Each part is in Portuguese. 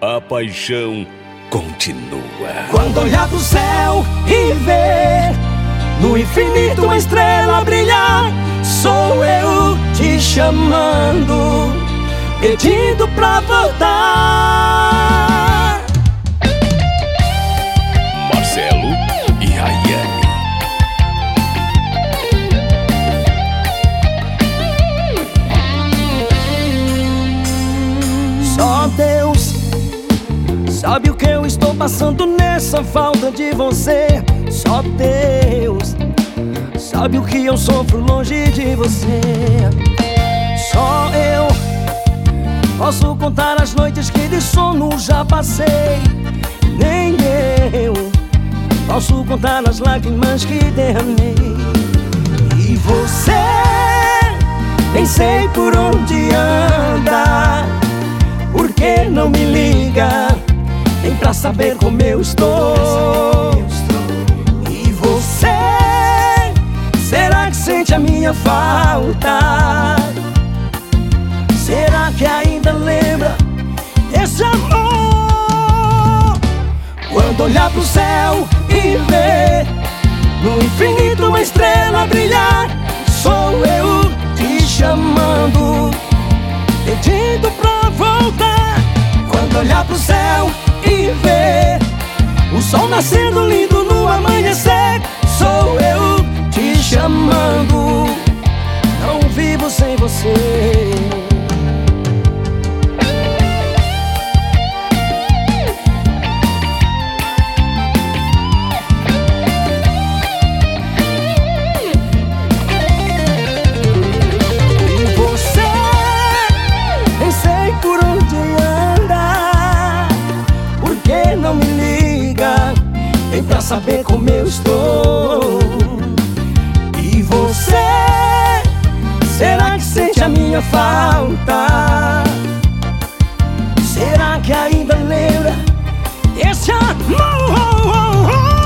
a paixão continua. Quando olhar pro céu e ver no infinito uma estrela brilhar, sou eu te chamando, pedindo pra voltar. Marcelo e Rayane. Só Deus sabe o que eu estou passando nessa falta de você. Só Deus sabe o que eu sofro longe de você. Só eu posso contar as noites que de sono já passei. Nem eu posso contar as lágrimas que derramei. E você nem sei por onde anda, por que não me liga nem pra saber como eu estou? E você, será que sente a minha falta? Será que ainda lembra desse amor? Quando olhar pro céu e ver no infinito uma estrela brilhar, sou eu te chamando, pedindo pra voltar. Quando olhar pro céu e ver o sol nascendo lindo no amanhecer, sou eu te chamando, não vivo sem você. Pra saber como eu estou. E você, será que sente a minha falta? Será que ainda lembra desse amor?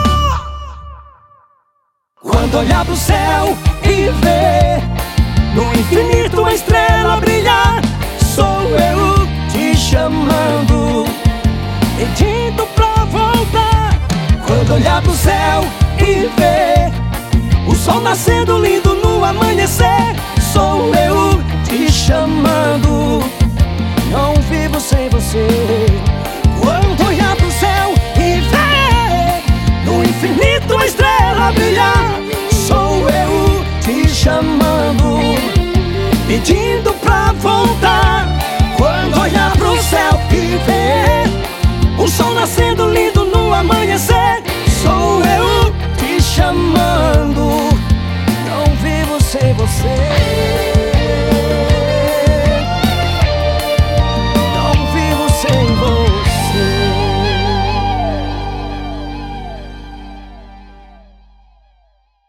Quando olhar pro céu e ver no infinito uma estrela brilhar, sou eu te chamando, pedindo pra voltar. Quando olhar pro céu e ver o sol nascendo lindo no amanhecer, sou eu te chamando, não vivo sem você. Quando olhar pro céu e ver no infinito uma estrela brilhar, sou eu te chamando, pedindo pra voltar. Quando olhar pro céu e ver o sol nascendo lindo no amanhecer, sou eu te chamando, não vivo sem você.